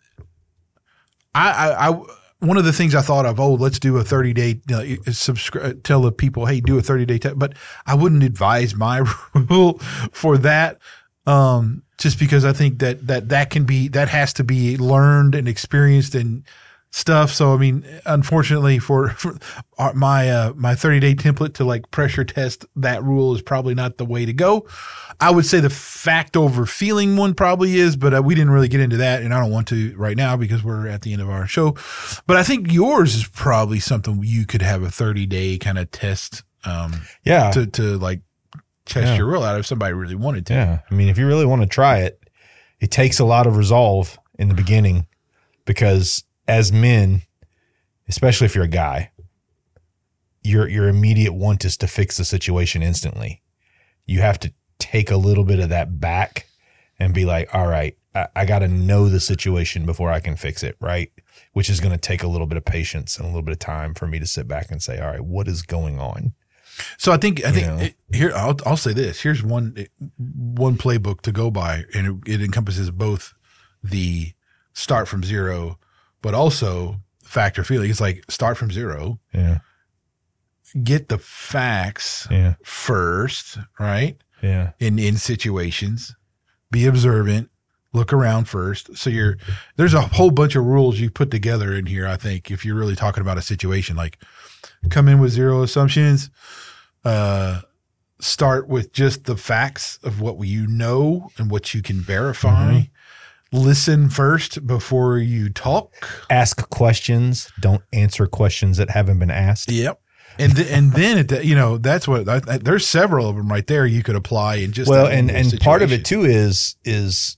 I, I, I, one of the things I thought of, oh, let's do a thirty day, you know, subscribe, tell the people, hey, do a thirty day test. But I wouldn't advise my rule for that. Um, just because I think that, that, that can be, that has to be learned and experienced and stuff. So, I mean, unfortunately for, for our, my, uh, my thirty day template to like pressure test that rule is probably not the way to go. I would say the fact over feeling one probably is, but uh, we didn't really get into that, and I don't want to right now because we're at the end of our show. But I think yours is probably something you could have a thirty day kind of test, um, yeah, to, to like test yeah. your will out if somebody really wanted to. Yeah. I mean, if you really want to try it, it takes a lot of resolve in the beginning because as men, especially if you're a guy, your your immediate want is to fix the situation instantly. You have to take a little bit of that back and be like, all right, I, I got to know the situation before I can fix it, right? Which is going to take a little bit of patience and a little bit of time for me to sit back and say, all right, what is going on? So I think I think know? it, here I'll I'll say this. Here's one one playbook to go by, and it, it encompasses both the start from zero, but also factor feeling. It's like start from zero. Yeah. Get the facts Yeah. first, right? Yeah. In in situations, be observant, look around first. So you're there's a whole bunch of rules you put together in here. I think if you're really talking about a situation, like come in with zero assumptions, uh, start with just the facts of what you know and what you can verify. Mm-hmm. Listen first before you talk. Ask questions. Don't answer questions that haven't been asked. Yep. And th- and then it, you know that's what I, I, there's several of them right there you could apply in just well, that and little and part of it situation. too is is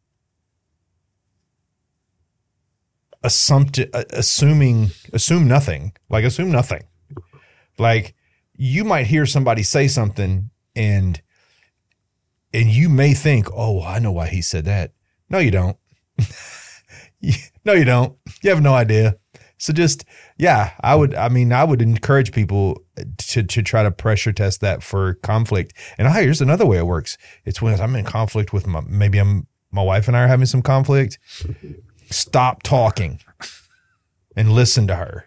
assumpti- uh, assuming assume nothing. Like assume nothing. Like you might hear somebody say something and and you may think, oh, I know why he said that. No, you don't. No, you don't. You have no idea. So just, yeah, I would, I mean, I would encourage people to to try to pressure test that for conflict. And oh, here's another way it works. It's when I'm in conflict with my, maybe I'm, my wife and I are having some conflict. Stop talking and listen to her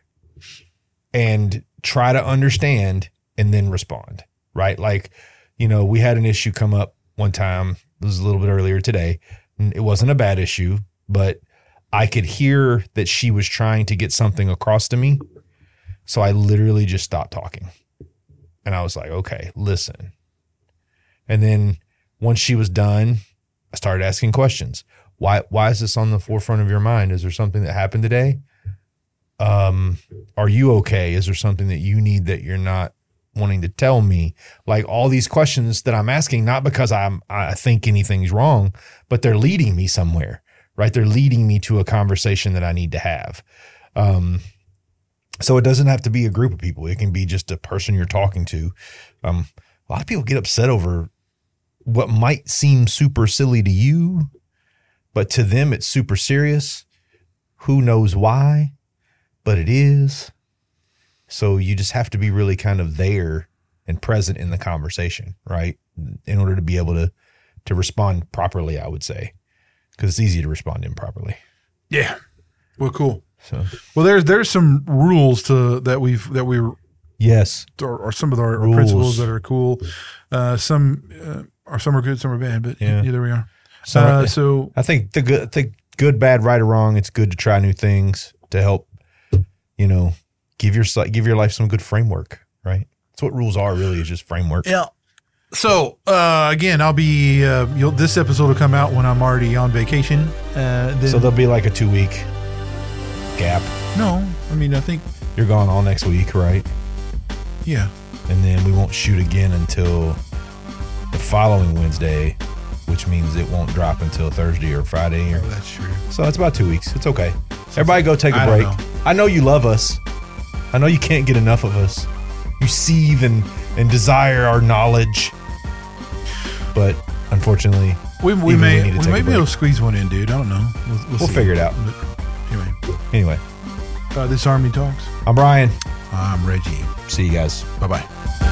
and try to understand and then respond, right? Like, you know, we had an issue come up one time. It was a little bit earlier today. It wasn't a bad issue, but I could hear that she was trying to get something across to me. So I literally just stopped talking. And I was like, okay, listen. And then once she was done, I started asking questions. Why, why is this on the forefront of your mind? Is there something that happened today? Um, are you okay? Is there something that you need that you're not wanting to tell me? Like all these questions that I'm asking, not because I'm, I think anything's wrong, but they're leading me somewhere. Right? They're leading me to a conversation that I need to have. Um, so it doesn't have to be a group of people. It can be just a person you're talking to. Um, a lot of people get upset over what might seem super silly to you, but to them it's super serious. Who knows why, but it is. So you just have to be really kind of there and present in the conversation, right? In order to be able to, to respond properly, I would say. Because it's easy to respond improperly. Yeah. Well, cool. So, well, there's there's some rules to that we've that we yes, or, or some of our, our Rules. principles that are cool. Uh, some uh, are some are good, some are bad. But Yeah. yeah, there we are. So, uh, so I think the good, I think good, bad, right or wrong. It's good to try new things to help. You know, give your give your life some good framework. Right. That's what rules are. Really, is just framework. yeah. So uh, again, I'll be. Uh, you'll, this episode will come out when I'm already on vacation. Uh, then, So there'll be like a two week gap. no, I mean I think You're gone all next week, right? yeah. And then we won't shoot again until the following Wednesday, which means it won't drop until Thursday or Friday. Or, Oh, that's true. so it's about two weeks. It's okay. Everybody go take a I don't break. know. I know you love us. I know you can't get enough of us. You seethe and, and desire our knowledge. But unfortunately, We, we even may we need to we take may a be able break. to squeeze one in, dude. I don't know. We'll, we'll, We'll see. figure it out. But anyway, Anyway, uh, this Army Talks. I'm Brian. I'm Reggie. See you guys. Bye bye.